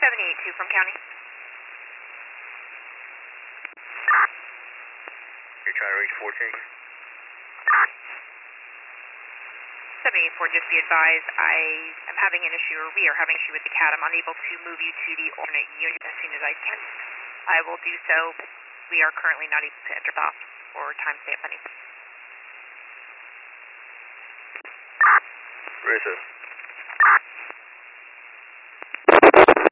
782 from County. You're trying to reach 14? 784, just be advised, I am having an issue, or we are having an issue with the CAT. I'm unable to move you to the alternate unit as soon as I can. I will do so. We are currently not able to enter off or timestamp anything. Where is this?